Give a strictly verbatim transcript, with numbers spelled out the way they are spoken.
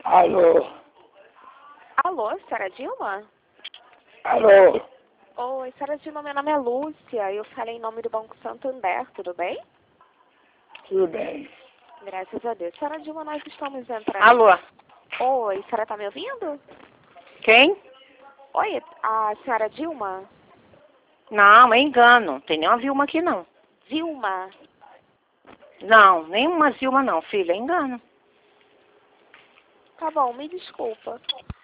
Alô? Alô, senhora Dilma? Alô? Oi, senhora Dilma, meu nome é Lúcia. Eu falei em nome do Banco Santander, tudo bem? Tudo bem. Graças a Deus. Senhora Dilma, nós estamos entrando... Alô? Oi, a senhora tá me ouvindo? Quem? Oi, a senhora Dilma? Não, é engano. Não tem nenhuma Vilma aqui, não. Vilma? Não, nenhuma Vilma não, filha. É engano. Tá bom, me desculpa.